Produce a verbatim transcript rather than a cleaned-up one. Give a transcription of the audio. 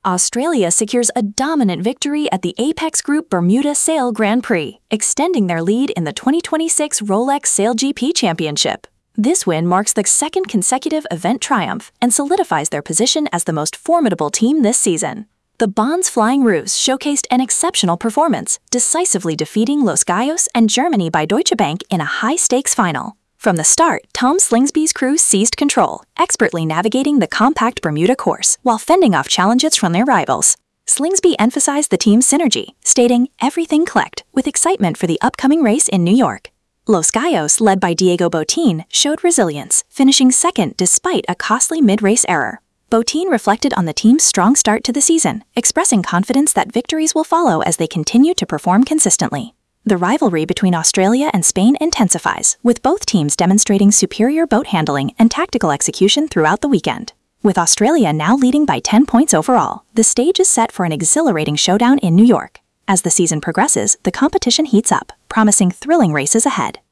Australia secures a dominant victory at the Apex Group Bermuda Sail Grand Prix, extending their lead in the twenty twenty-six Rolex Sail G P Championship. This win marks the second consecutive event triumph and solidifies their position as the most formidable team this season. The Bonds Flying Roos showcased an exceptional performance, decisively defeating Los Gallos and Germany by Deutsche Bank in a high-stakes final. From the start, Tom Slingsby's crew seized control, expertly navigating the compact Bermuda course while fending off challenges from their rivals. Slingsby emphasized the team's synergy, stating, "Everything clicked," with excitement for the upcoming race in New York. Los Gallos, led by Diego Botín, showed resilience, finishing second despite a costly mid-race error. Botín reflected on the team's strong start to the season, expressing confidence that victories will follow as they continue to perform consistently. The rivalry between Australia and Spain intensifies, with both teams demonstrating superior boat handling and tactical execution throughout the weekend. With Australia now leading by ten points overall, the stage is set for an exhilarating showdown in New York. As the season progresses, the competition heats up, promising thrilling races ahead.